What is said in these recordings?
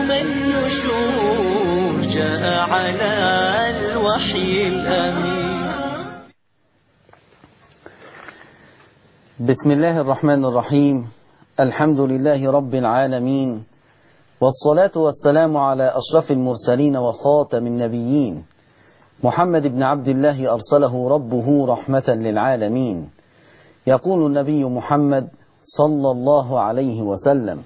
النشور جاء على الوحي الأمين. بسم الله الرحمن الرحيم. الحمد لله رب العالمين، والصلاة والسلام على أشرف المرسلين وخاتم النبيين، محمد بن عبد الله أرسله ربه رحمة للعالمين. يقول النبي محمد صلى الله عليه وسلم: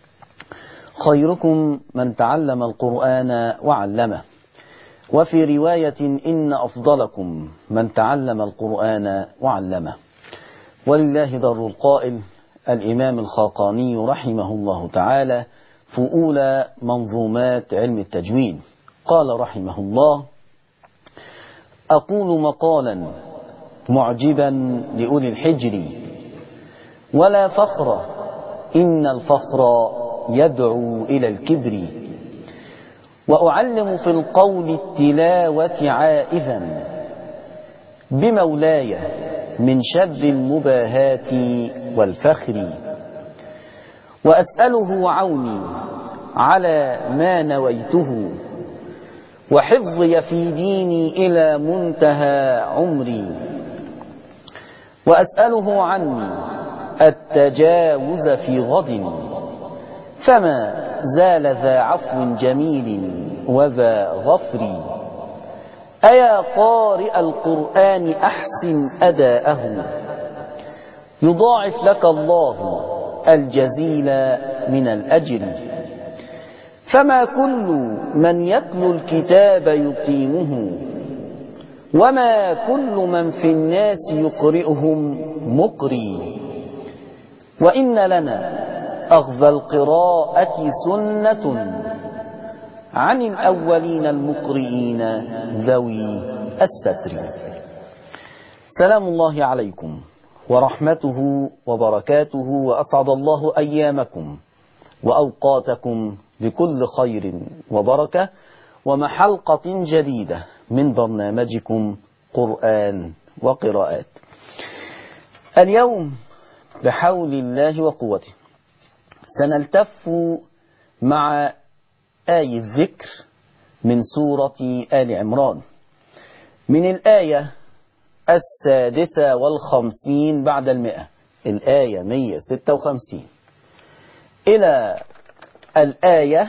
خيركم من تعلم القرآن وعلمه. وفي رواية: إن أفضلكم من تعلم القرآن وعلمه. ولله در القائل الإمام الخاقاني رحمه الله تعالى في أولى منظومات علم التجويد، قال رحمه الله: أقول مقالا معجبا لأولي الحجر، ولا فخر إن الفخر يدعو إلى الكبر، وأعلم في القول التلاوة عائذا بمولاي من شر المباهات والفخر، وأسأله عوني على ما نويته، وحفظي في ديني إلى منتهى عمري، وأسأله عني التجاوز في غد، فما زال ذا عفو جميل وذا غفر. أيا قارئ القرآن أحسن أداءه، يضاعف لك الله الجزيل من الأجر. فما كل من يتلو الكتاب يقيمه، وما كل من في الناس يقرئهم مقري. وإن لنا أخذ القراءة سنة عن الأولين المقرئين ذوي الستر. سلام الله عليكم ورحمته وبركاته، وأسعد الله أيامكم وأوقاتكم بكل خير وبركة، ومع حلقة جديدة من برنامجكم قرآن وقراءات. اليوم بحول الله وقوته سنلتف مع آية الذكر من سورة آل عمران، من الآية 56 بعد 100، الآية 156 إلى الآية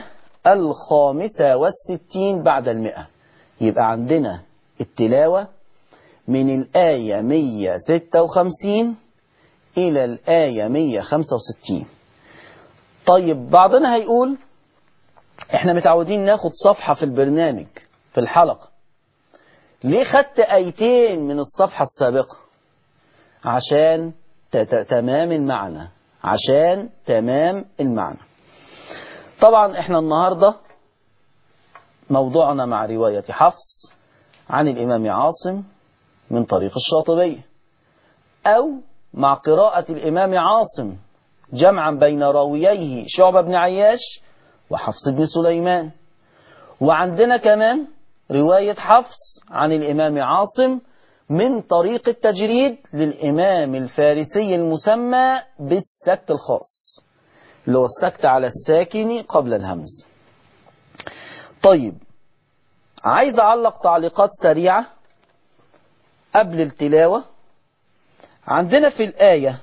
65 بعد 100. يبقى عندنا التلاوة من الآية 156 إلى الآية 165. طيب بعضنا هيقول احنا متعودين ناخد صفحة في البرنامج في الحلقة، ليه خدت آيتين من الصفحة السابقة؟ عشان تمام المعنى، عشان تمام المعنى. طبعا احنا النهاردة موضوعنا مع رواية حفص عن الإمام عاصم من طريق الشاطبية، أو مع قراءة الإمام عاصم جمعا بين راوييه شعبة بن عياش وحفص بن سليمان. وعندنا كمان رواية حفص عن الإمام عاصم من طريق التجريد للإمام الفارسي المسمى بالسكت الخاص، اللي هو السكت على الساكن قبل الهمز. طيب عايز أعلق تعليقات سريعة قبل التلاوة. عندنا في الآية،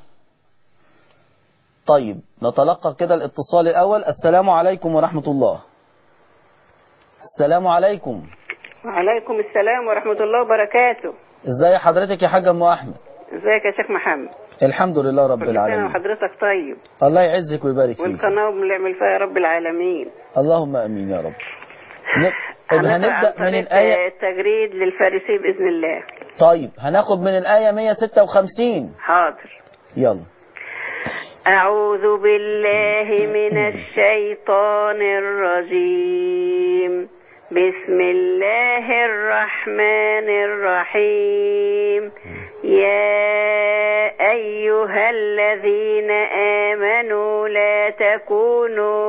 طيب نتلقى كده الاتصال الأول. السلام عليكم ورحمة الله. السلام عليكم. وعليكم السلام ورحمة الله وبركاته. ازاي حضرتك يا حاج أم أحمد؟ ازيك يا شيخ محمد؟ الحمد لله رب العالمين. كل سنة وحضرتك طيب. الله يعزك ويبارك فيك. والقناة بنعمل فيها يا رب العالمين. اللهم امين يا رب. هنبدأ من الآية التجريد للفارسي بإذن الله. طيب هناخد من الآية 156. حاضر. يلا. أعوذ بالله من الشيطان الرجيم. بسم الله الرحمن الرحيم. يا أيها الذين آمنوا لا تكونوا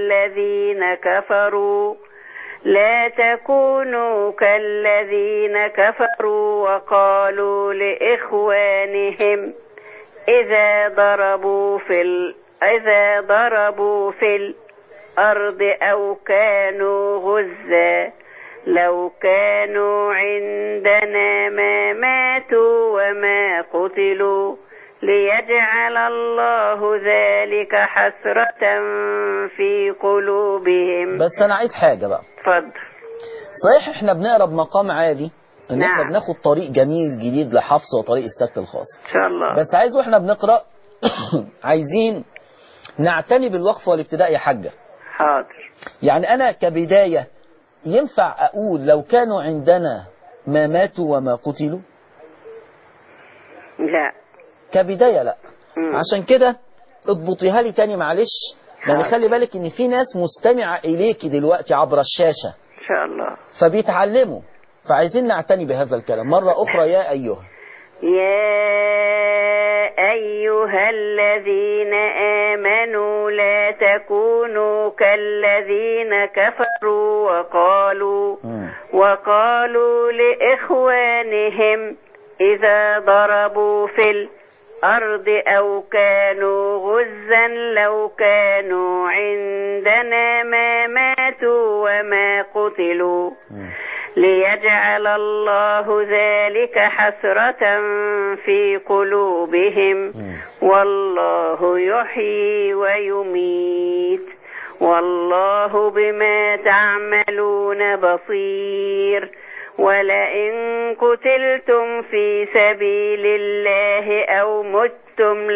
كالذين كفروا وقالوا لإخوانهم إذا ضربوا في الأرض أو كانوا غزا لو كانوا عندنا ما ماتوا وما قتلوا ليجعل الله ذلك حسرة في قلوبهم. بس أنا عايز حاجة بقى. اتفضل. صحيح احنا بنقرا بمقام عالي ان احنا نعم. بناخد طريق جميل جديد لحفص وطريق السكت الخاص إن شاء الله. بس عايز واحنا بنقرا عايزين نعتني بالوقف والابتداء يا حاجة. حاضر. يعني انا كبداية ينفع اقول لو كانوا عندنا ما ماتوا وما قتلوا؟ لا. كبداية لا. عشان كده اضبطيها لي تاني معلش، لان خلي بالك ان في ناس مستمعة اليكي دلوقتي عبر الشاشة إن شاء الله. فبيتعلموا، فعايزين نعتني بهذا الكلام مرة أخرى. يا أيها الذين آمنوا لا تكونوا كالذين كفروا وقالوا لإخوانهم إذا ضربوا في الأرض أو كانوا غزا لو كانوا عندنا ما ماتوا وما قتلوا ليجعل الله ذلك حسرة في قلوبهم والله يحيي ويميت والله بما تعملون بصير. ولئن قتلتم في سبيل الله أو متم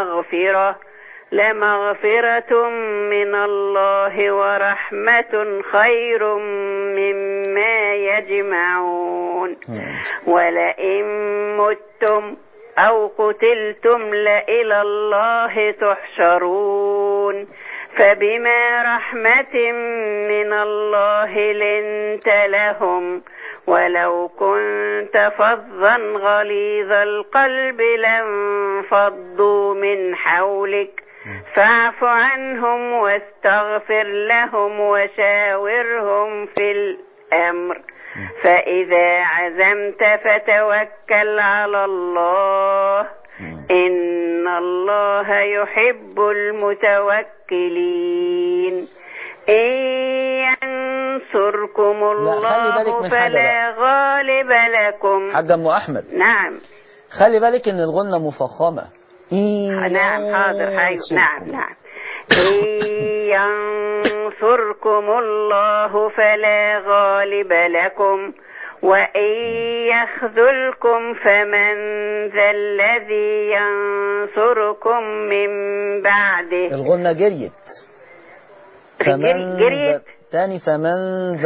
لمغفرة من الله ورحمة خير مما يجمعون. ولئن متم أو قتلتم لإلى الله تحشرون فبما رحمة من الله لنت لهم ولو كنت فظا غليظ القلب لانفضوا من حولك فاعف عنهم واستغفر لهم وشاورهم في الأمر فإذا عزمت فتوكل على الله إن الله يحب المتوكلين. إن ينصركم الله فلا غالب لكم. حاجة أم أحمد. نعم. خلي بالك إن الغنة مفخمة. نعم حاضر. نعم. إن ينصركم الله فلا غالب لكم وإن يخذلكم فمن ذا الذي ينصركم من بعده. الغنة جريت. تاني فمن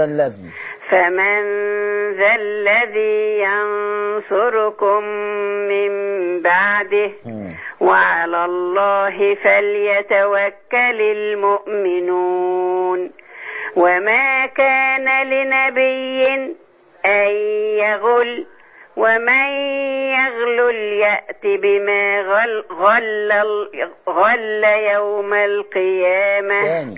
ذا الذي ينصركم من بعده وعلى الله فليتوكل المؤمنون. وما كان لنبي أن يغل ومن يغل يأت بما غل يوم القيامة.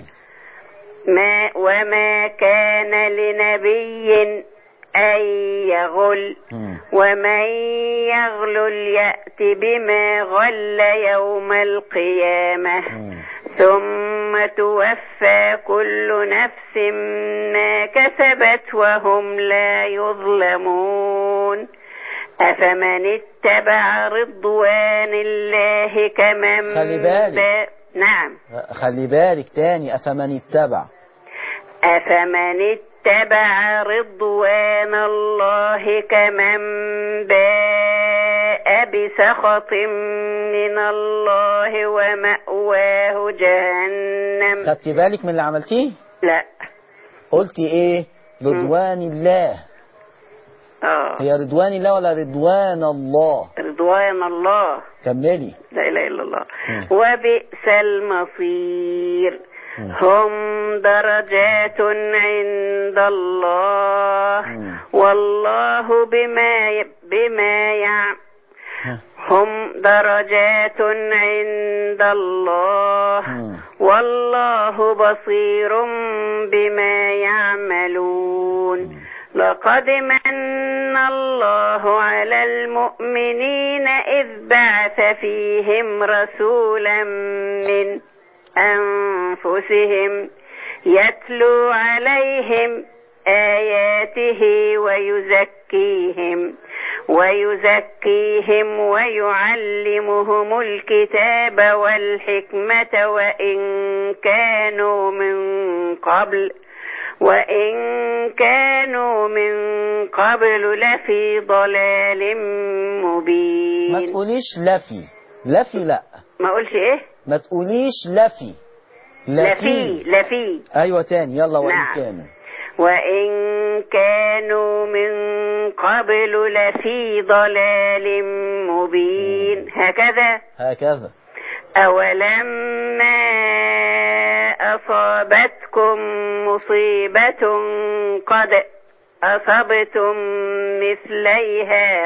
وما كان لنبي أن يغل ومن يغل يأت بما غل يوم القيامة ثم توفى كل نفس ما كسبت وهم لا يظلمون. أفمن اتبع رضوان الله كمن نعم. خلي بالك تاني أفمن اتبع رضوان الله كمن باء بسخط من الله ومأواه جهنم. خدتي بالك من اللي عملتيه؟ لا. قلتي ايه؟ رضوان الله. هي رضوان الله ولا رضوان الله؟ رضوان الله. كملي. لا إله إلا الله. وبئس المصير. هم درجات عند الله والله هم درجات عند الله والله بصير بما يعملون. لقد من الله على المؤمنين إذ بعث فيهم رسولا من أنفسهم يتلو عليهم آياته ويزكيهم ويعلمهم الكتاب والحكمة وإن كانوا من قبل لفي ضلال مبين. ما تقوليش لفي لا. ما أقولش إيه؟ ما تقوليش لفي. أيوة تاني يلا. وإن كانوا من قبل لفي ضلال مبين. هكذا أولما أصابتكم مصيبة قد أصبتم مثليها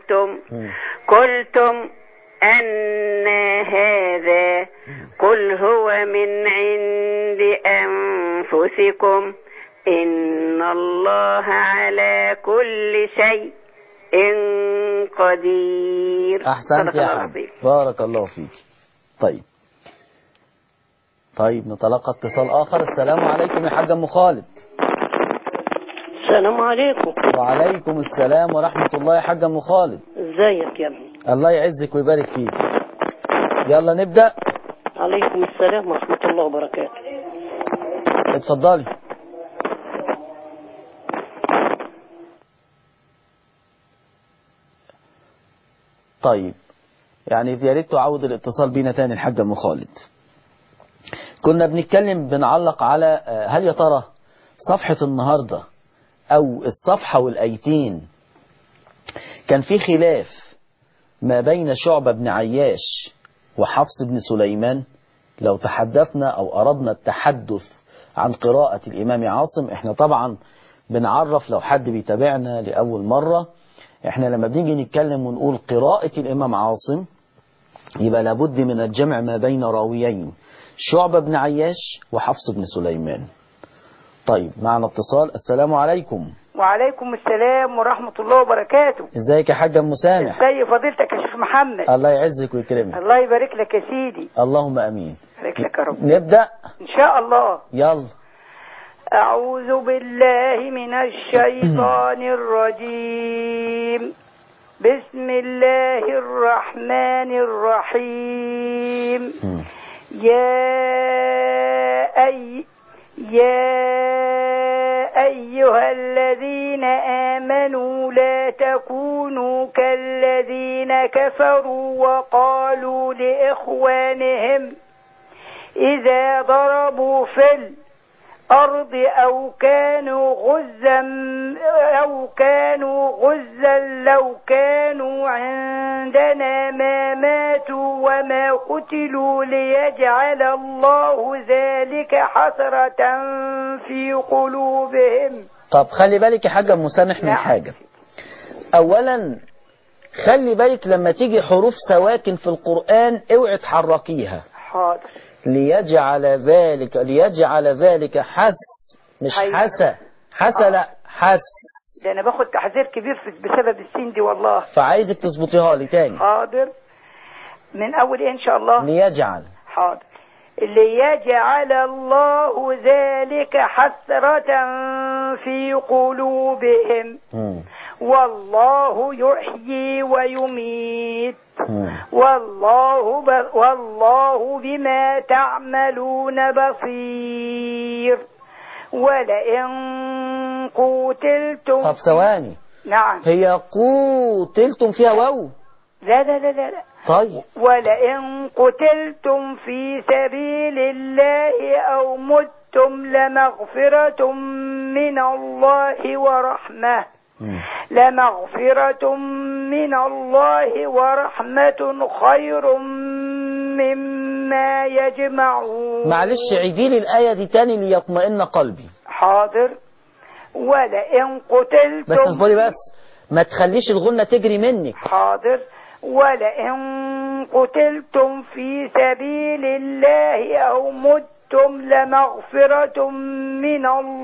قلتم أن هذا قل هو من عند أنفسكم إن الله على كل شيء قدير. أحسنت يا حبيبي، بارك الله فيك. طيب نتلقى اتصال آخر. السلام عليكم يا حاج أم خالد. السلام عليكم. وعليكم السلام ورحمة الله يا حاج أم خالد. ازيك يا ابني؟ الله يعزك ويبارك فيك. يلا نبدأ. عليكم السلام ورحمة الله وبركاته. اتفضلي. طيب يعني يا ريت تعود الاتصال بينا تاني الحاج أم خالد. كنا بنعلق على هل يا ترى صفحة النهاردة أو الصفحة والآيتين كان في خلاف ما بين شعبة بن عياش وحفص بن سليمان. لو تحدثنا أو أردنا التحدث عن قراءة الإمام عاصم، احنا طبعا بنعرف لو حد بيتابعنا لأول مرة، احنا لما بنيجي نتكلم ونقول قراءة الإمام عاصم يبقى لابد من الجمع ما بين راويين، شعبة بن عياش وحفص بن سليمان. طيب معنا اتصال. السلام عليكم. وعليكم السلام ورحمة الله وبركاته. ازيك يا حاج أم مسامح؟ ازي فضيلتك يا شيخ محمد؟ الله يعزك ويكرمك. الله يبارك لك يا سيدي. اللهم امين. يبارك لك يا رب. نبدأ ان شاء الله. يلا. أعوذ بالله من الشيطان الرجيم. بسم الله الرحمن الرحيم. يا أيها الذين آمنوا لا تكونوا كالذين كفروا وقالوا لإخوانهم إذا ضربوا في الأرض أو كانوا غزا لو كانوا عندنا ما ماتوا وما قتلوا ليجعل الله ذلك حسرة في قلوبهم. طب خلي بالك يا حاجة مسامح من حاجة. أولا خلي بالك لما تيجي حروف سواكن في القرآن اوعي تحركيها. حاضر. ليجعل ذلك مش حسى لا حس. ده انا باخد تحذير كبير بسبب السين دي والله. فعايزك تظبطيها لي تاني. حاضر. من اول ان شاء الله. ليجعل. حاضر. ليجعل الله ذلك حسرة في قلوبهم. والله يحيي ويميت. والله بما تعملون بصير. ولئن قتلتم. طب ثواني. نعم. هي قتلتم فيها واو؟ لا. طيب. ولئن قتلتم في سبيل الله أو متم لمغفرة من الله ورحمة خير مما يجمعون. معلش عيدي لي الآية دي تاني ليطمئن قلبي. حاضر. ولئن قتلتم. بس اصبري بس ما تخليش الغنة تجري منك. حاضر. ولئن قتلتم في سبيل الله أو متم لمغفرة من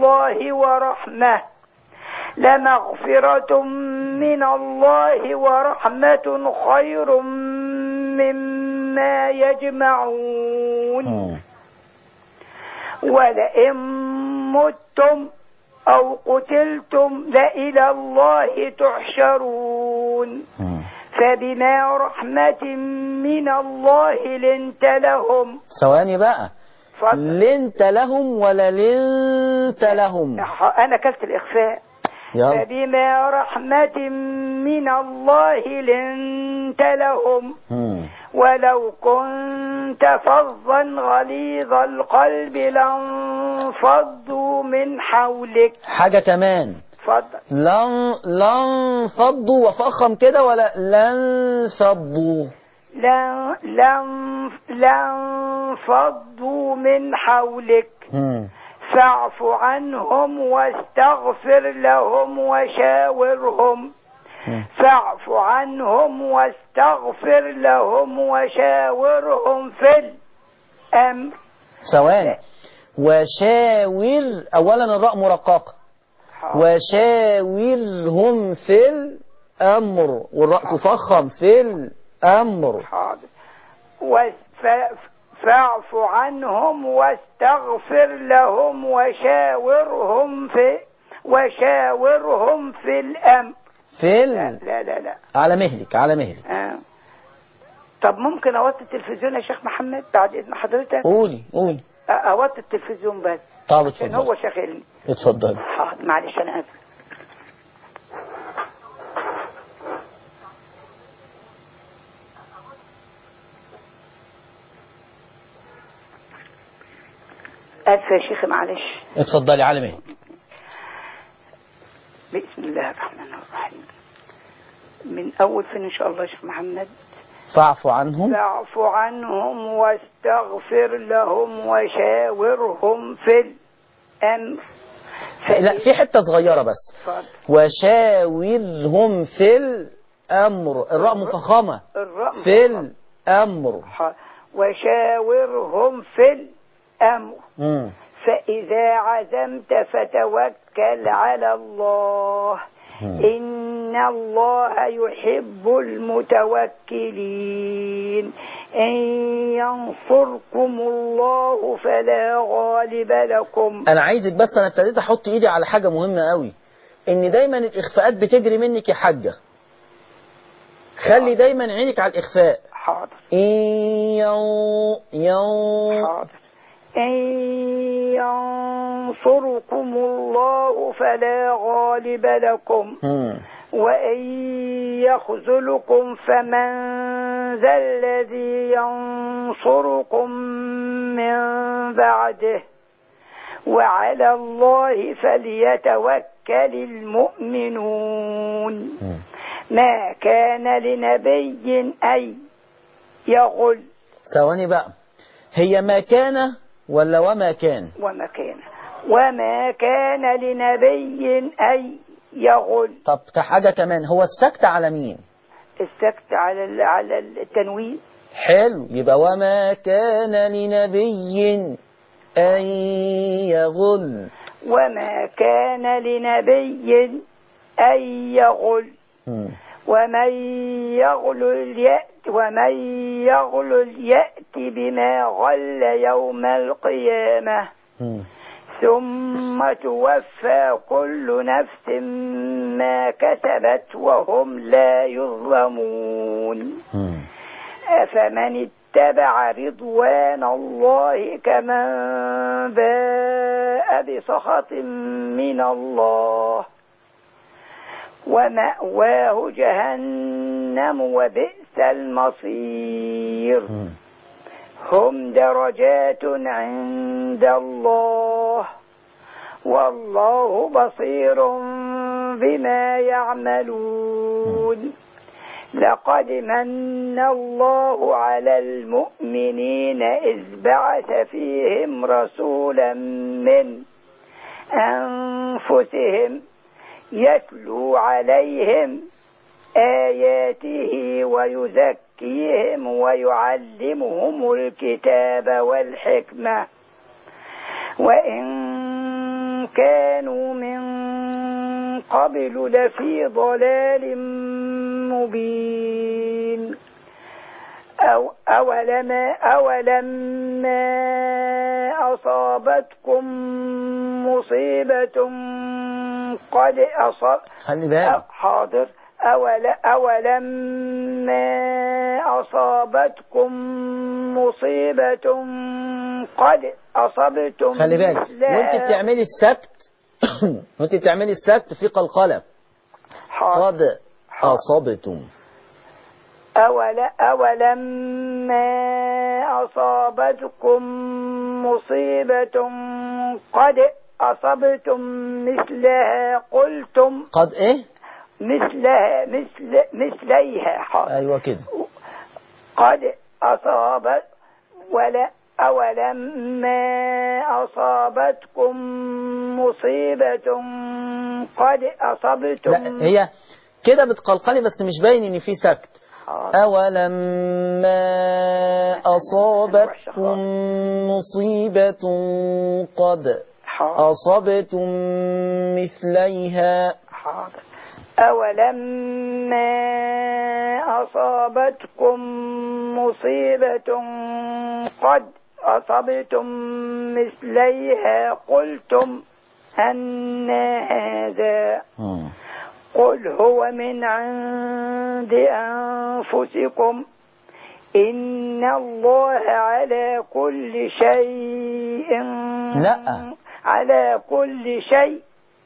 الله ورحمة خير مما يجمعون. ولئن متم أو قتلتم لإلى الله تحشرون فبما رحمة من الله لنت لهم. ثواني بقى، فضل. لنت لهم ولا لنت لهم؟ أنا كلت الإخفاء. يلا. فبما رحمة من الله لنت لهم ولو كنت فظا غليظ القلب لانفضوا من حولك. حاجة كمان. اتفضل. لانفضوا وفخم كده ولا لانفضوا؟ لانفضوا من حولك فاعف عنهم واستغفر لهم وشاورهم. فاعف عنهم واستغفر لهم وشاورهم في الأمر. ثواني، وشاور أولا الراء مرققة. وشاورهم في الأمر والراء تفخم في الأمر. حاضر. فاعف عنهم واستغفر لهم وشاورهم في الأمر. لا على مهلك. طب ممكن اوطي التلفزيون يا شيخ محمد بعد اذن حضرتك؟ قولي. اوطي التلفزيون بس. طب عشان هو شاغلني. اتفضل. معلش انا اسف. ألف يا شيخ معلش. اتفضلي على مهلك. بسم الله الرحمن الرحيم. من أول فين إن شاء الله يا شيخ محمد؟ فاعف عنهم واستغفر لهم وشاورهم في الأمر. لا، في حتة صغيرة بس. وشاورهم في الأمر، الراء مفخمة. في الأمر. وشاورهم في الأمر. فإذا عزمت فتوكل على الله إن الله يحب المتوكلين. إن ينصركم الله فلا غالب لكم. أنا عايزك بس، أنا ابتديت أحط إيدي على حاجة مهمة قوي، إن دايما الإخفاءات بتجري منك يا حاجة. خلي دايما عينك على الإخفاء. حاضر. حاضر. إن ينصركم الله فلا غالب لكم وإن يخذلكم فمن ذا الذي ينصركم من بعده وعلى الله فليتوكل المؤمنون. ما كان لنبي أن يغل. ثواني بقى، هي ما كان ولا وما كان؟ وما كان لنبي أن يغل. طب كحاجة كمان، هو السكت على مين؟ السكت على التنوين. حلو، يبقى وما كان لنبي أن يغل. وما كان لنبي أن يغل ومن يغل يأت بما غل يوم القيامة ثم توفى كل نفس ما كسبت وهم لا يظلمون. أفمن اتبع رضوان الله كمن باء بسخط من الله ومأواه جهنم وبئس المصير. هم درجات عند الله والله بصير بما يعملون. لقد من الله على المؤمنين إذ بعث فيهم رسولا من أنفسهم يتلو عليهم آياته ويزكيهم ويعلمهم الكتاب والحكمة وإن كانوا من قبل لفي ضلال مبين. أولما أصابتكم مصيبة قد أصاب خلي بالك. حاضر. أولما أصابتكم مصيبة قد أصبتم خلي بالك وانت بتعملي السكت وانت بتعملي السكت في قلقلة. قد أصبتم. أولما أصابتكم مصيبة قد أصبتم مثلها قلتم. قد إيه؟ مثليها. حاضر. أيوة كده. قد أصابت أولما أصابتكم مصيبة قد أصبتم. لا هي كده بتقلقلي بس مش باين إن في سكت. أولما أصابتكم مصيبة قد أصبتم مثليها. أولما أصابتكم مصيبة قد أصبتم مثليها قلتم أن هذا. قل هو من عند أنفسكم إن الله على كل شيء على كل شيء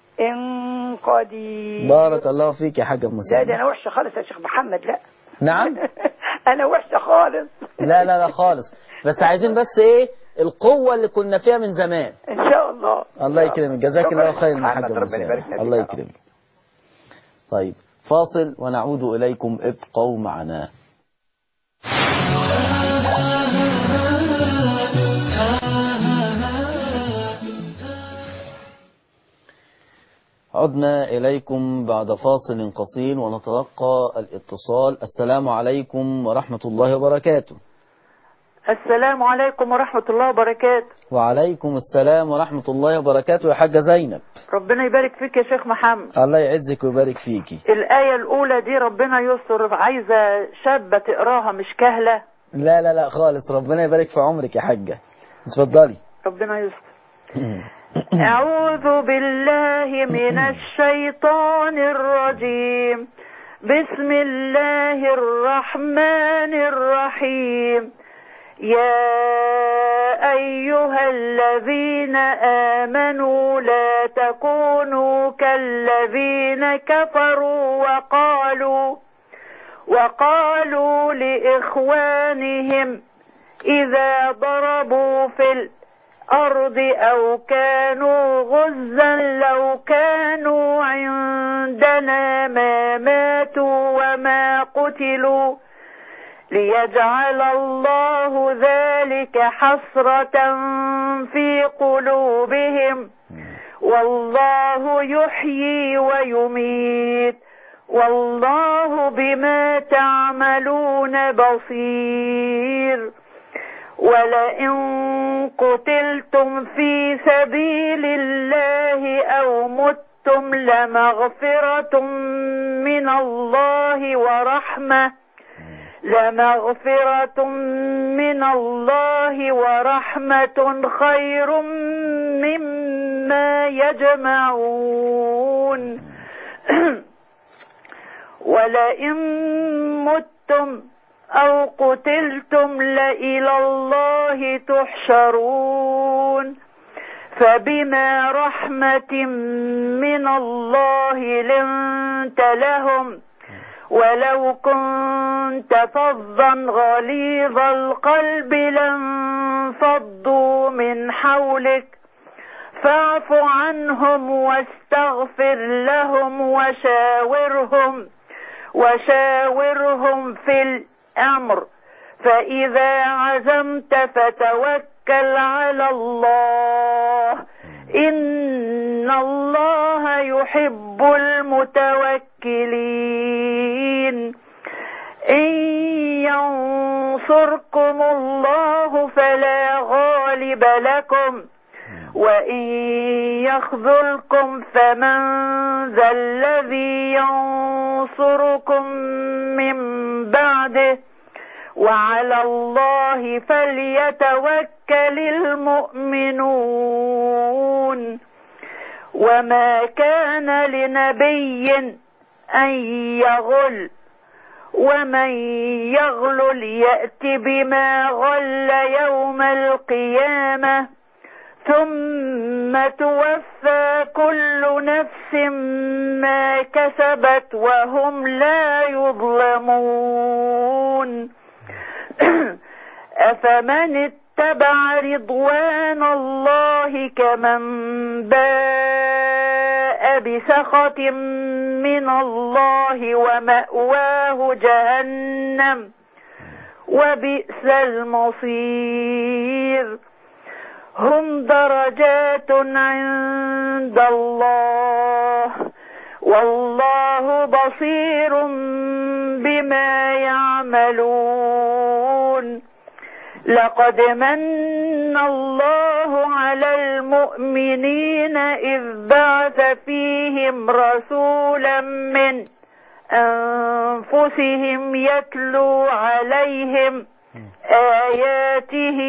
قدير. بارك الله فيك يا حاج مسلم. لا ده أنا وحشة خالص يا شيخ محمد. لا نعم أنا وحشة خالص. لا خالص بس عايزين بس إيه القوة اللي كنا فيها من زمان إن شاء الله. الله يكرمك. جزاك الله خير يا حاج مسلم. الله يكرمك. طيب فاصل ونعود إليكم. ابقوا معنا. عدنا إليكم بعد فاصل قصير ونتلقى الاتصال. السلام عليكم ورحمة الله وبركاته. السلام عليكم ورحمة الله وبركاته. وعليكم السلام ورحمة الله وبركاته يا حاجة زينب. ربنا يبارك فيك يا شيخ محمد. الله يعزك ويبارك فيكي. الآية الأولى دي ربنا يستر، عايزة شابة تقراها مش كهلة. لا خالص. ربنا يبارك في عمرك يا حاجة. اتفضلي. ربنا يستر. أعوذ بالله من الشيطان الرجيم. بسم الله الرحمن الرحيم. يا أيها الذين آمنوا لا تكونوا كالذين كفروا وقالوا لإخوانهم إذا ضربوا في الأرض أو كانوا غزا لو كانوا عندنا ما ماتوا وما قتلوا ليجعل الله ذلك حسرة في قلوبهم والله يحيي ويميت والله بما تعملون بصير. ولئن قتلتم في سبيل الله أو متم لمغفرة من الله ورحمة خير مما يجمعون. ولئن متم أو قتلتم لإلى الله تحشرون. فبما رحمة من الله لنت لهم ولو كنت فظا غليظ القلب لانفضوا من حولك فاعف عنهم واستغفر لهم وشاورهم في الأمر فإذا عزمت فتوكل على الله إن الله يحب المتوكلين. إن ينصركم الله فلا غالب لكم وإن يخذلكم فمن ذا الذي ينصركم من بعده وعلى الله فليتوكل المؤمنون وما كان لنبي أن يغل ومن يغلل يأت بما غل يوم القيامة ثم توفى كل نفس ما كسبت وهم لا يظلمون أفمن اتبع رضوان الله كمن باء بسخط من الله ومأواه جهنم وبئس المصير هم درجات عند الله والله بصير بما يعملون لقد من الله على المؤمنين إذ بعث فيهم رسولا من أنفسهم يتلو عليهم آياته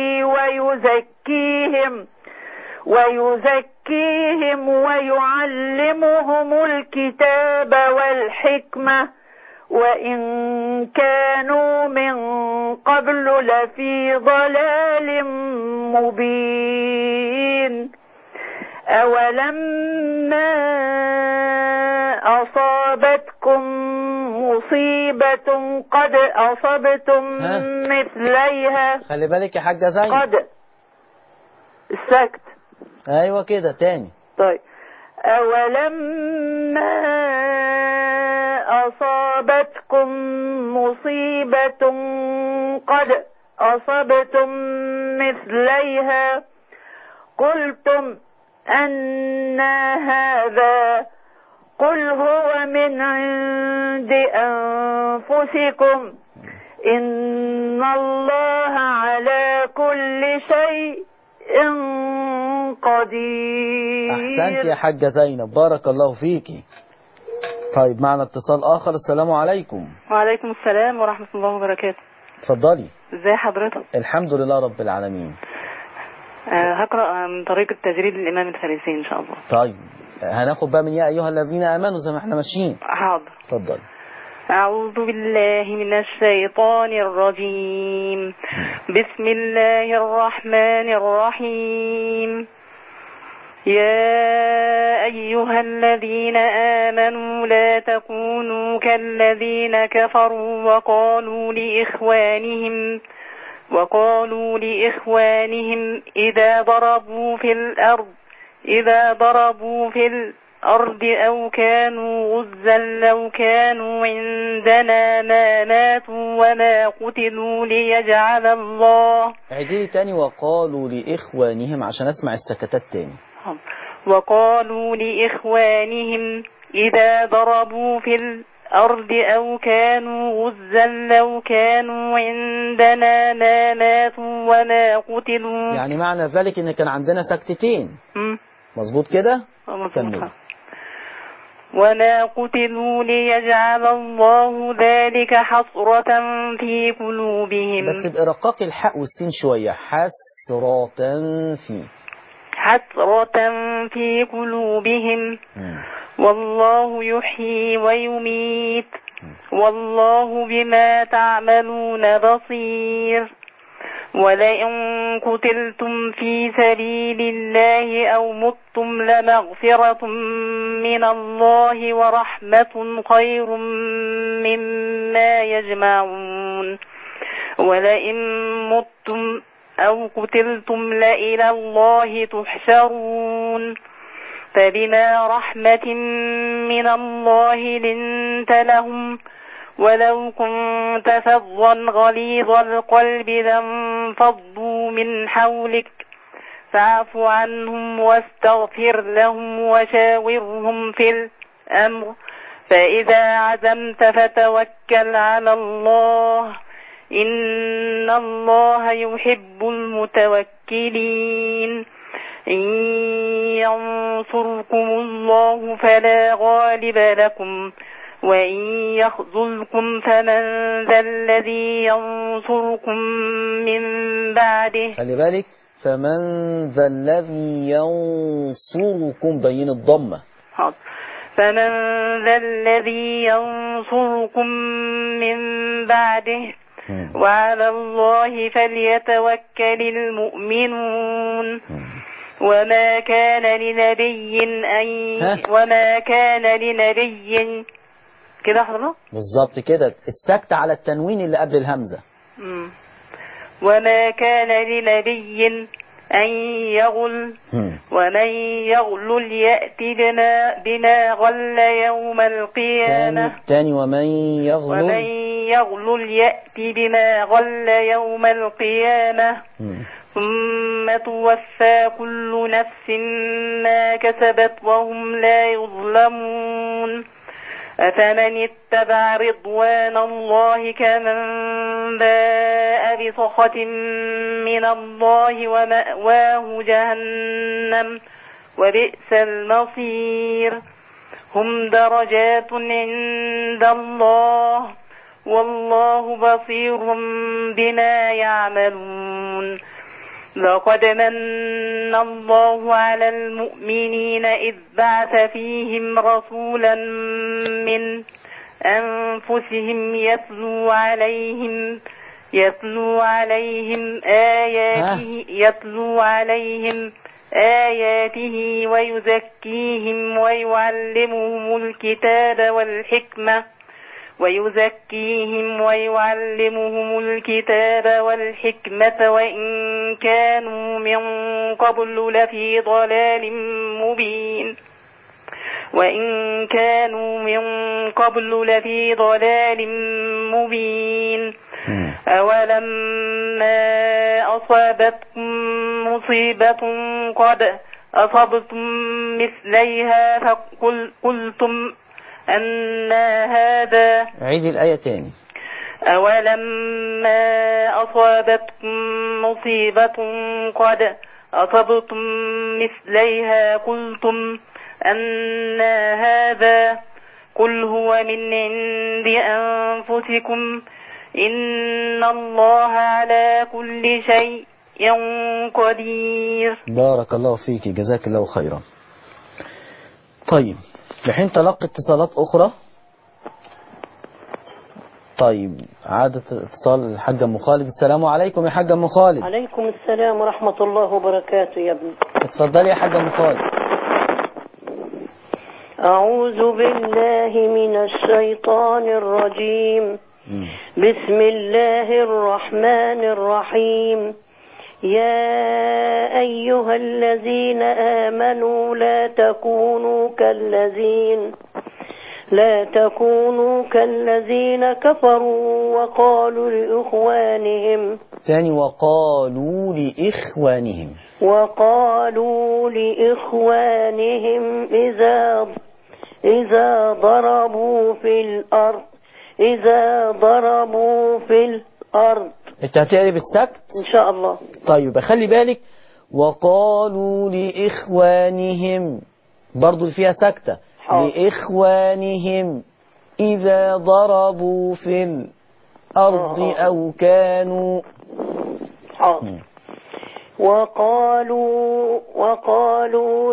ويزكيهم ويعلمهم الكتاب والحكمة وإن كانوا من قبل لفي ضلال مبين أولما أصابتكم مصيبة قد أصبتم مثليها خلي بالك يا حاجة زينب قد السكت أيوة كده تاني طيب أولما أصابتكم مصيبة قد أصبتم مثليها قلتم أن هذا قل هو من عند أنفسكم إن الله على كل شيء قدير. أحسنت يا حاجة زينب بارك الله فيكي. طيب معنا اتصال آخر. السلام عليكم. وعليكم السلام ورحمة الله وبركاته. اتفضلي. ازي حضرتك؟ الحمد لله رب العالمين. هقرأ من طريق التجريد للإمام الفارسي إن شاء الله. طيب هناخد بقى من يا أيها الذين آمنوا زي ما احنا ماشيين. حاضر. اتفضل. أعوذ بالله من الشيطان الرجيم. بسم الله الرحمن الرحيم. يا أيها الذين آمنوا لا تكونوا كالذين كفروا وقالوا لإخوانهم إذا ضربوا في الأرض أو كانوا غزا لو كانوا عندنا ما ماتوا وما قتلوا ليجعل الله. عيدي تاني. وقالوا لإخوانهم عشان أسمع السكتات تاني. وقالوا لإخوانهم إذا ضربوا في الأرض أو كانوا غزا لو كانوا عندنا ما ماتوا وما قتلوا. يعني معنى ذلك إن كان عندنا سكتتين. مظبوط كده؟ مظبوط. وما قتلوا ليجعل الله ذلك حسرة في قلوبهم. بس بإرقاق الحاء والسين شوية. حسرة في قلوبهم. والله يحيي ويميت والله بما تعملون بصير. ولئن قتلتم في سبيل الله أو متم لمغفرة من الله ورحمة خير مما يجمعون. ولئن متم أو قتلتم لإلى الله تحشرون. فبما رحمة من الله لنت لهم ولو كنت فظا غليظ القلب لانفضوا من حولك فاعف عنهم واستغفر لهم وشاورهم في الأمر فإذا عزمت فتوكل على الله إن الله يحب المتوكلين. إن ينصركم الله فلا غالب لكم وإن يخذلكم فمن ذا الذي ينصركم من بعده. خلي بالك، فمن ذا الذي ينصركم، بين الضمة. حاضر. فمن ذا الذي ينصركم من بعده وعلى الله فليتوكل المؤمنون. وما كان لنبي كده حضرتك بالظبط كده، السكت على التنوين اللي قبل الهمزة. وما كان لنبي أن يغل ومن يغل يأتي بما غل يوم القيامة. تاني ومن يغل يأتي بما غل يوم القيامة. ثم توفى كل نفس ما كسبت وهم لا يظلمون. أفمن اتبع رضوان الله كمن باء بسخط من الله ومأواه جهنم وبئس المصير. هم درجات عند الله والله بصير بما يعملون. لقد من الله على المؤمنين إذ بعث فيهم رسولا من أنفسهم يتلو عليهم آياته ويزكيهم ويعلمهم الكتاب والحكمة وإن كانوا من قبل لفي ضلال مبين. أولما أصابتكم مصيبة قد أصبتم مثليها فقلتم أن هذا. عيد الآية تاني. أولما أصابتكم مصيبة قد أصبتم مثليها قلتم أن هذا. قل هو من عند أنفسكم إن الله على كل شيء قدير. بارك الله فيك، جزاك الله خيرا. طيب، لحين تلقي اتصالات أخرى. طيب، عادة اتصال الحاج أم خالد. السلام عليكم يا حاج أم خالد. عليكم السلام ورحمة الله وبركاته يا ابني. اتفضلي يا حاج أم خالد. أعوذ بالله من الشيطان الرجيم. بسم الله الرحمن الرحيم. يا أيها الذين آمنوا لا تكونوا كالذين كفروا وقالوا لإخوانهم. ثاني وقالوا لإخوانهم إذا ضربوا في الأرض. انت هتقري بالسكت إن شاء الله. طيب، خلي بالك. وقالوا لإخوانهم برضو فيها سكتة. لإخوانهم إذا ضربوا في الأرض أو كانوا. وقالوا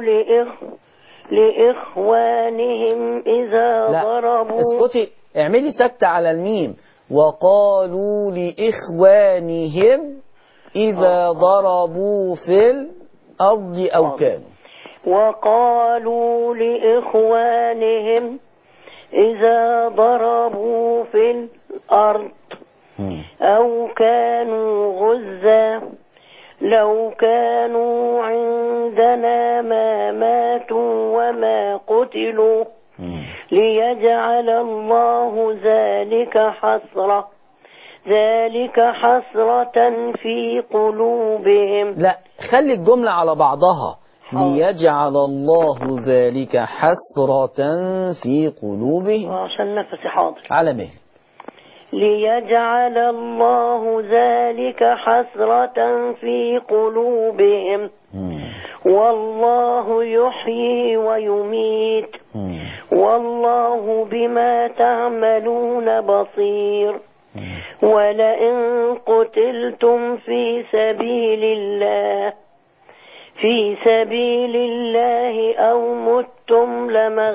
لإخوانهم إذا ضربوا. اسكتي، اعملي سكتة على الميم. وقالوا لإخوانهم إذا ضربوا في الأرض أو كانوا. وقالوا لإخوانهم إذا ضربوا في الأرض أو كانوا غزا لو كانوا عندنا ما ماتوا وما قتلوا ليجعل الله ذلك حسرة في قلوبهم. لا، خلي الجملة على بعضها. ليجعل الله ذلك حسرة في قلوبهم. عشان نفسي حاضر. على مهل. ليجعل الله ذلك حسرة في قلوبهم والله يحيي ويميت والله بما تعملون بصير ولئن قتلتم في سبيل الله أو متم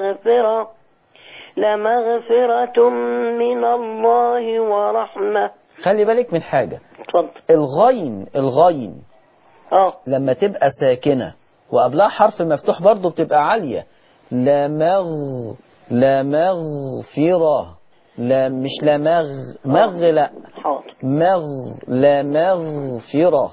لمغفرة من الله ورحمة. خلي بالك من حاجة. اتفضل. الغين لما تبقى ساكنة وقبلها حرف مفتوح برضو بتبقى عالية. لا مغفرة، لا مش لا لا حاضر. لا مغفرة.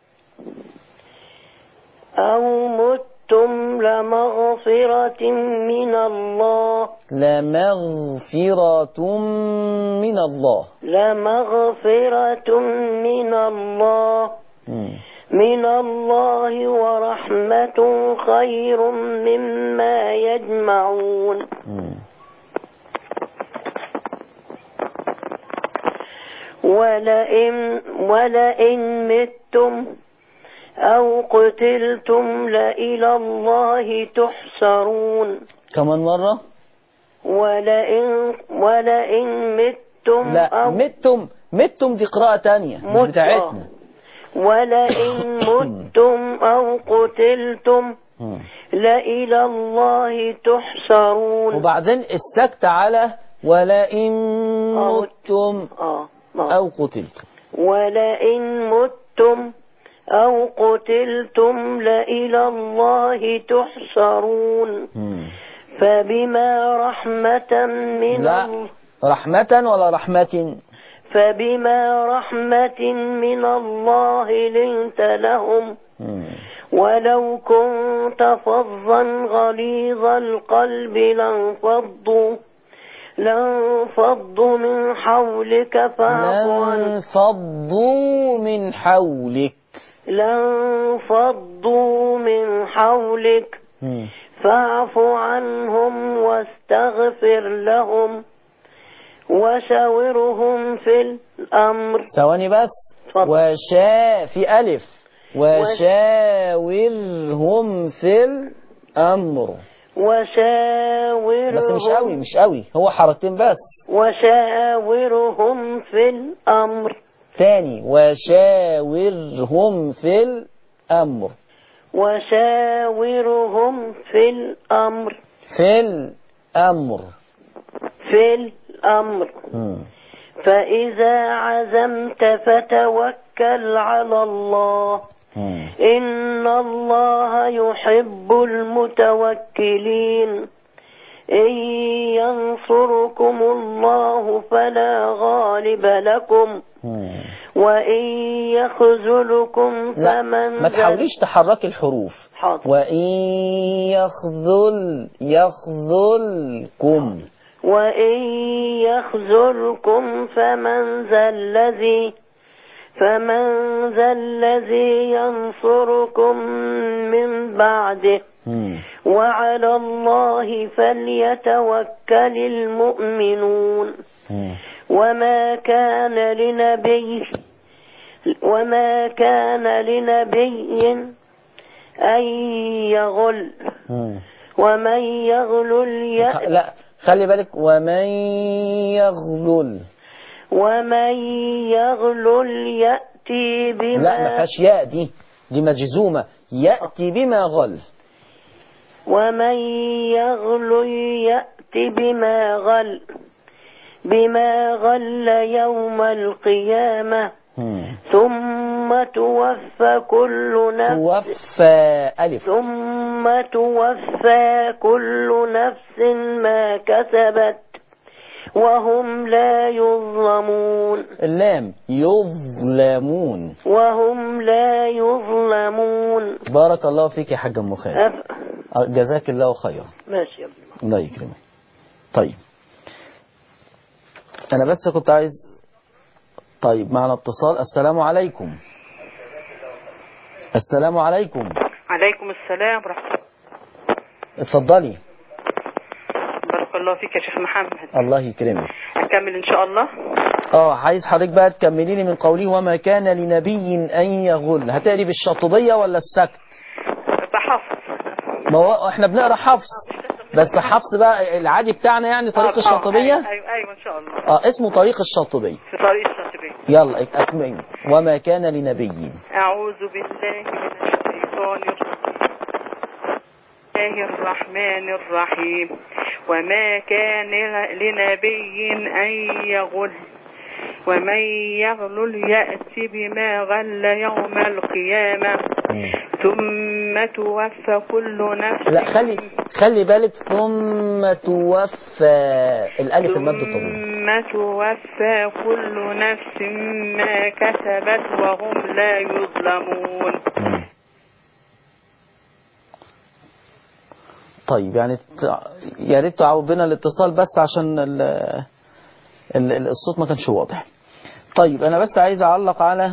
أو متم لمغفرة من الله. لمغفرة من الله. لمغفرة من الله. من الله ورحمة خير مما يجمعون. ولئن متم أو قتلتم لإلى الله تحشرون. كمان مرة. ولئن متم لا أو متم دي قراءة تانية مش بتاعتنا. ولئن متم أو قتلتم لإلى الله تحشرون. وبعدين السكت على ولئن متم أو قتلتم. ولئن متم أو قتلتم لإلى الله تحشرون. فبما رحمة من الله. رحمة ولا رحمة؟ فبما رحمة من الله لنت لهم ولو كنت فظا غليظ القلب لانفضوا من حولك فاعف عنهم. لانفضوا من حولك فاعف عنهم واستغفر لهم وشاورهم في الأمر. ثواني بس. في ألف وشاورهم في الأمر. وشاورهم بس مش قوي هو حركتين بس. وشاورهم في الأمر. تاني وشاورهم في الأمر. وشاورهم في الأمر. في الأمر. فإذا عزمت فتوكل على الله. إن الله يحب المتوكلين. إن ينصركم الله فلا غالب لكم وإن يخذلكم فمن ما تحاوليش تحرك الحروف. حاضر. وإن يخذلكم وإن يخذلكم فمن ذا الذي ينصركم من بعده وعلى الله فليتوكل المؤمنون. وما كان لنبي أن يغل ومن يغلل لا خلي بالك. ومن يغلل يأتي بما لا ما فيهاش ياء دي مجزومة. يأتي بما غل. ومن يغلل يأتي بما غل يوم القيامة ثم توفى كل نفس ما كسبت وهم لا يظلمون. اللام يظلمون وهم لا يظلمون. بارك الله فيك يا حاج أم خالد. جزاك الله خيرا. ماشي يا ابني. الله يكرمك. طيب أنا بس كنت عايز. طيب معنا اتصال. السلام عليكم. السلام عليكم. عليكم السلام ورحمة الله. اتفضلي. بارك الله فيك يا شيخ محمد. الله يكرمك. أكمل إن شاء الله. عايز حضرتك بقى تكملي لي من قوله وما كان لنبي أن يغل. هتقري بالشاطبية ولا السكت؟ بحفظ. ما هو احنا بنقرا حفص. بس حفص بقى العادي بتاعنا يعني طريق الشاطبية. ايوه ان شاء الله. اسمه طريق الشاطبية. في طريق الشاطبية. يلا اكمل. وما كان لنبي. اعوذ بالله من الشيطان الرجيم. بسم الله الرحمن الرحيم. وما كان لنبي ان يغل ومن يغلل يأتي بما غل يوم القيامة ثم توفى كل نفس. لا خلي بالك ثم توفى الألف المد الطويل. ثم توفى كل نفس ما كسبت وهم لا يظلمون. طيب يعني يا ريت تعود بنا الاتصال بس عشان الصوت ما كانش واضح. طيب أنا بس عايز أعلق على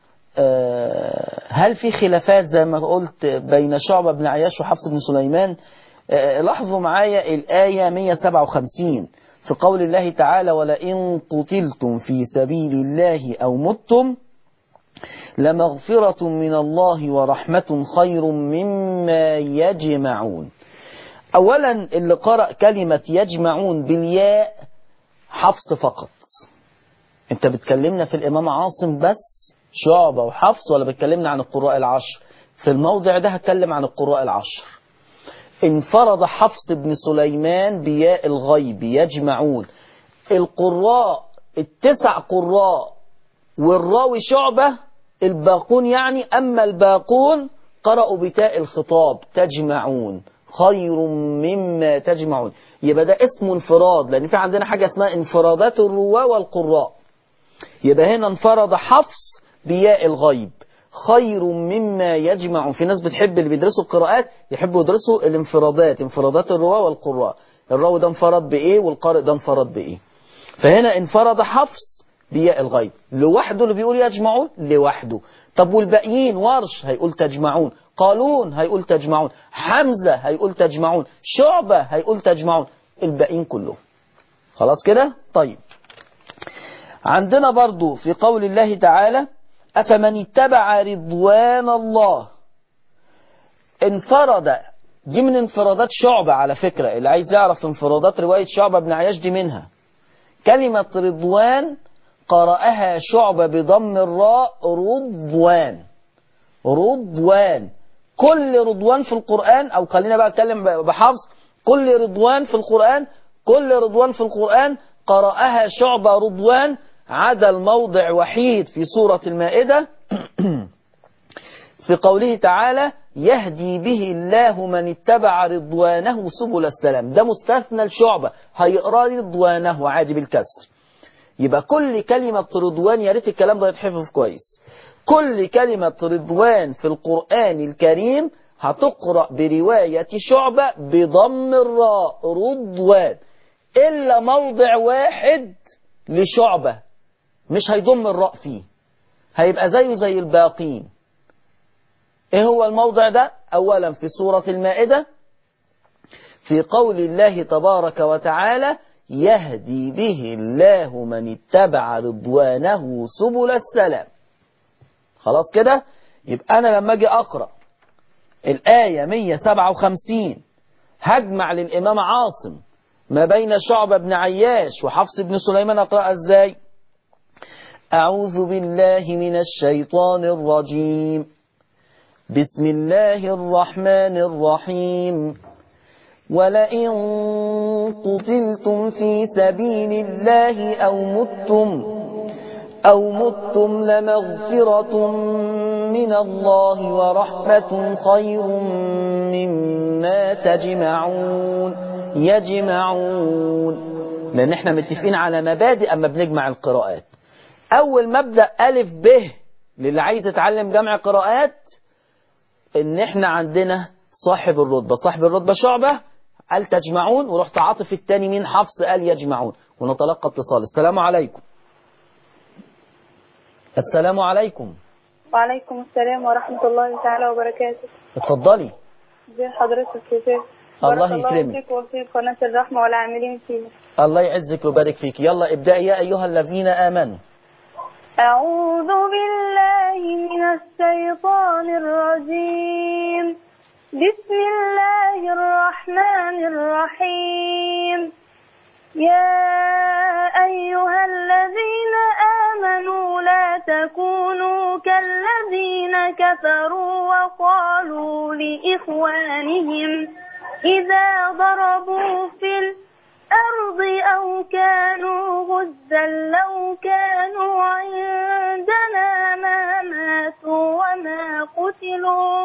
هل في خلافات زي ما قلت بين شعبة بن عياش وحفص بن سليمان. لاحظوا معايا الآية 157 في قول الله تعالى ولئن قتلتم في سبيل الله أو متم لمغفرة من الله ورحمة خير مما يجمعون. أولا اللي قرأ كلمة يجمعون بالياء حفص فقط. انت بتكلمنا في الإمام عاصم بس شعبة وحفص ولا بتكلمنا عن القراء العشر؟ في الموضع ده هتكلم عن القراء العشر. انفرد حفص بن سليمان بياء الغيب يجمعون. القراء التسع قراء والراوي شعبة الباقون يعني أما الباقون قرأوا بتاء الخطاب تجمعون خير مما تجمعون. يبقى ده اسمه انفراد لأن في عندنا حاجة اسمها انفرادات الرواة والقراء. يبقى هنا انفرد حفص بياء الغيب خير مما يجمعون. في ناس بتحب اللي بيدرسوا القراءات يحبوا يدرسوا الانفرادات انفرادات الرواة والقراء. الراوي ده انفرد بإيه والقارئ ده انفرد بإيه. فهنا انفرد حفص بياء الغيب لوحده اللي بيقول يجمعون لوحده. طب والباقيين ورش هيقول تجمعون قالون هيقول تجمعون حمزة هيقول تجمعون شعبة هيقول تجمعون الباقيين كلهم. خلاص كده. طيب عندنا برضو في قول الله تعالى أفمن اتبع رضوان الله انفرد. دي من انفرادات شعبة على فكرة. اللي عايز يعرف انفرادات رواية شعبة بن عياش دي منها. كلمة رضوان قرأها شعبة بضم الراء رضوان رضوان. كل رضوان في القرآن أو خلينا بقى أتكلم بحفظ كل رضوان في القرآن كل رضوان في القرآن قرأها شعبة رضوان عدا الموضع وحيد في سورة المائدة في قوله تعالى يهدي به الله من اتبع رضوانه سبل السلام. ده مستثنى لشعبة هيقرأ رضوانه عادي بالكسر. يبقى كل كلمة رضوان يا ريت الكلام ده يتحفظ كويس. كل كلمة رضوان في القرآن الكريم هتقرأ برواية شعبة بضم الراء رضوان إلا موضع واحد لشعبة مش هيضم الراء فيه هيبقى زيه زي الباقين. ايه هو الموضع ده؟ اولا في سورة المائدة في قول الله تبارك وتعالى يهدي به الله من اتبع رضوانه سبل السلام. خلاص كده. يبقى انا لما اجي اقرأ الآية 157 هجمع للإمام عاصم ما بين شعبة بن عياش وحفص بن سليمان اقرأ ازاي؟ أعوذ بالله من الشيطان الرجيم بسم الله الرحمن الرحيم ولئن قتلتم في سبيل الله أو متم لمغفرة من الله ورحمة خير مما تجمعون. يجمعون لأن احنا متفقين على مبادئ أما بنجمع القراءات. أول مبدأ ألف به للي عايز يتعلم جمع قراءات إن إحنا عندنا صاحب الرتبة شعبة قال تجمعون ورحت عاطف التاني مين حفص قال يجمعون ونتلقى اتصال. السلام عليكم. السلام عليكم. وعليكم السلام ورحمة الله تعالى وبركاته. اتفضلي. ازي حضرتك يا شيخ؟ الله يكرمك. بارك الله فيك وفي قناة الرحمة والعاملين فيها. الله يعزك ويبارك فيك. يلا ابدأي يا أيها الذين آمنوا. أعوذ بالله من الشيطان الرجيم بسم الله الرحمن الرحيم. يا أيها الذين آمنوا لا تكونوا كالذين كفروا وقالوا لإخوانهم إذا ضربوا في الأرض أو كانوا غزا لو كانوا عندنا ما ماتوا وما قتلوا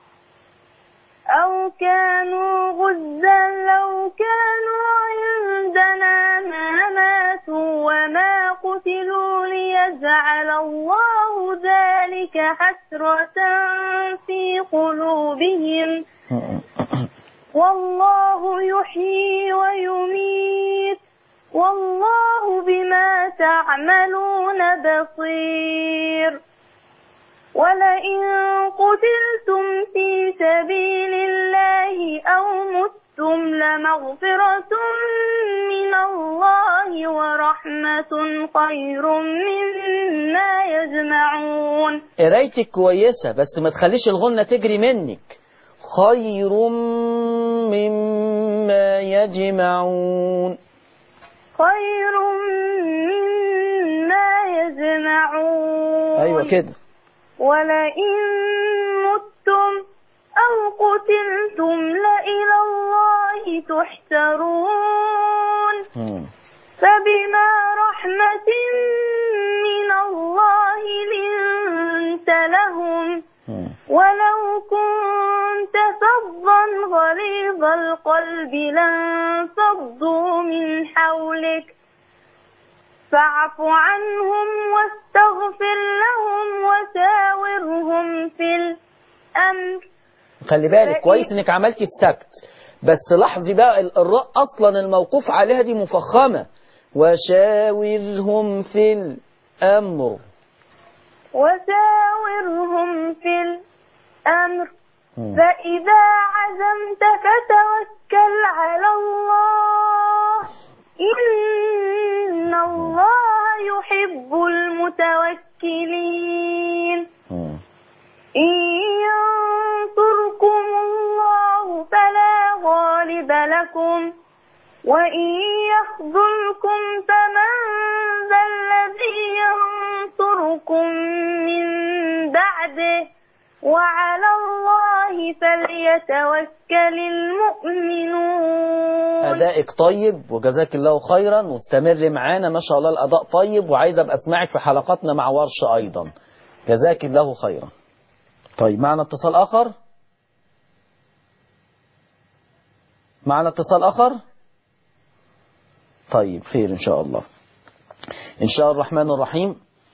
أو كانوا غزا لو كانوا عندنا ما ماتوا وما قتلوا ليجعل الله ذلك حسرة في قلوبهم والله يحيي ويميت والله بما تعملون بصير. ولئن قتلتم في سبيل الله أو متم لمغفرة من الله ورحمة خير مما يجمعون. قرايتك كويسة بس ما تخليش الغنة تجري منك. خير مما يجمعون. خير مما يجمعون. أيوة كده. ولئن متم أو قتلتم لإلى الله تحشرون. فبما رحمة من الله لنت لهم ولو كنت فظا غليظ القلب لانفضوا من حولك فاعف عنهم واستغفر لهم وشاورهم في الأمر. خلي بالك كويس انك عملتي السكت، بس لاحظي بقى الراء اصلا الموقوف عليها دي مفخمة. وشاورهم في الأمر. وشاورهم في الأمر. فإذا عزمت فتوكل على الله إن الله يحب المتوكلين. إن ينصركم الله فلا غالب لكم وإن يخذلكم فمن ذا الذي ينصركم من بعده وعلى الله فليتوكل المؤمنون. أدائك طيب وجزاك الله خيرا، واستمر معانا ما شاء الله الأداء طيب، وعايز أبقى أسمعك في حلقاتنا مع ورش أيضا. جزاك الله خيرا. طيب معنا اتصال آخر. معنا اتصال آخر. طيب خير إن شاء الله. إن شاء الرحمن الرحيم.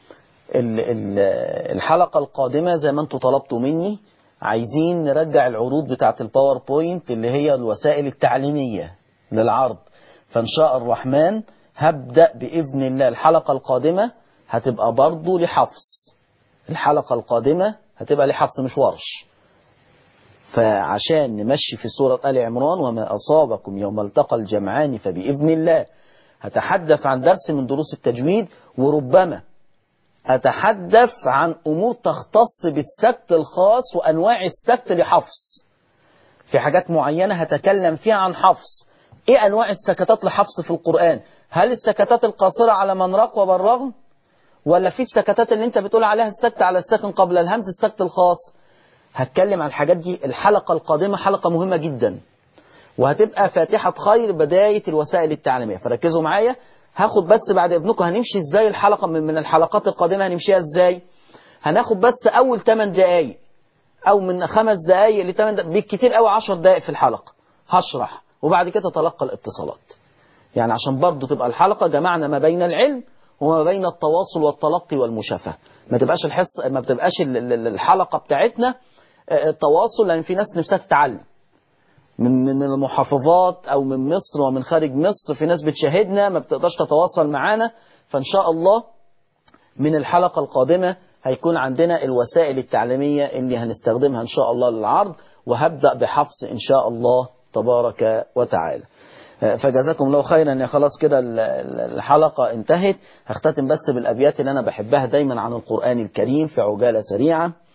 الحلقة القادمة زي ما انتم طلبتوا مني، عايزين نرجع العروض بتاعت الباوربوينت اللي هي الوسائل التعليمية للعرض. فإن شاء الرحمن هبدأ بإذن الله الحلقة القادمة هتبقى برضو لحفظ. الحلقة القادمة هتبقى لحفظ مش ورش. فعشان نمشي في سورة آل عمران وما أصابكم يوم التقى الجمعان فبإذن الله هتحدث عن درس من دروس التجويد، وربما أتحدث عن أمور تختص بالسكت الخاص وأنواع السكت لحفظ. في حاجات معينة هتكلم فيها عن حفظ. إيه أنواع السكتات لحفظ في القرآن؟ هل السكتات القاصرة على من رق وبالرغم، ولا في السكتات اللي انت بتقول عليها السكت على الساكن قبل الهمز السكت الخاص؟ هتكلم عن الحاجات دي. الحلقة القادمة حلقة مهمة جدا، وهتبقى فاتحة خير بداية الوسائل التعليمية، فركزوا معايا. هاخد بس بعد اذنكم هنمشي ازاي الحلقة من الحلقات القادمة هنمشيها ازاي. هناخد بس اول 8 دقايق او من 5 دقايق ل 8 دقايق بالكتير قوي 10 دقايق في الحلقة هشرح، وبعد كده تلقى الاتصالات. يعني عشان برضو تبقى الحلقة جمعنا ما بين العلم وما بين التواصل والتلقي والمشافهة. ما تبقاش الحلقة بتاعتنا التواصل، لان في ناس نفسها تتعلم من المحافظات او من مصر ومن خارج مصر. في ناس بتشاهدنا ما بتقدرش تتواصل معانا. فان شاء الله من الحلقة القادمة هيكون عندنا الوسائل التعليمية اللي هنستخدمها ان شاء الله للعرض، وهبدأ بحفظ ان شاء الله تبارك وتعالى. فجزاكم الله خيرا. يا خلاص كده الحلقة انتهت. هختتم بس بالأبيات اللي أنا بحبها دايما عن القرآن الكريم في عجالة سريعة.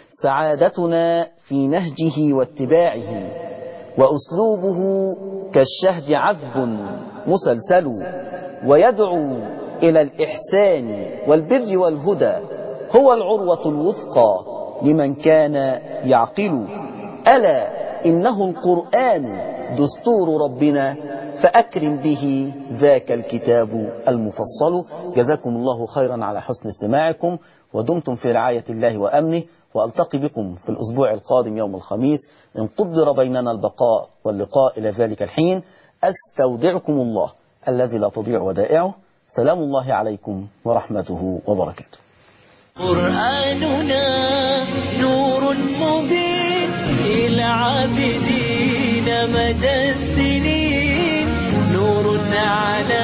سعادتنا في نهجه واتباعه، وأسلوبه كالشهد عذب مسلسل، ويدعو إلى الإحسان والبر والهدى، هو العروة الوثقى لمن كان يعقل. ألا إنه القرآن دستور ربنا، فأكرم به ذاك الكتاب المفصل. جزاكم الله خيرا على حسن استماعكم، ودمتم في رعاية الله وأمنه، وألتقي بكم في الأسبوع القادم يوم الخميس إن قدر بيننا البقاء واللقاء. إلى ذلك الحين أستودعكم الله الذي لا تضيع ودائعه. سلام الله عليكم ورحمته وبركاته. قرآننا نور مبين للعابدين مدى السنين، نور على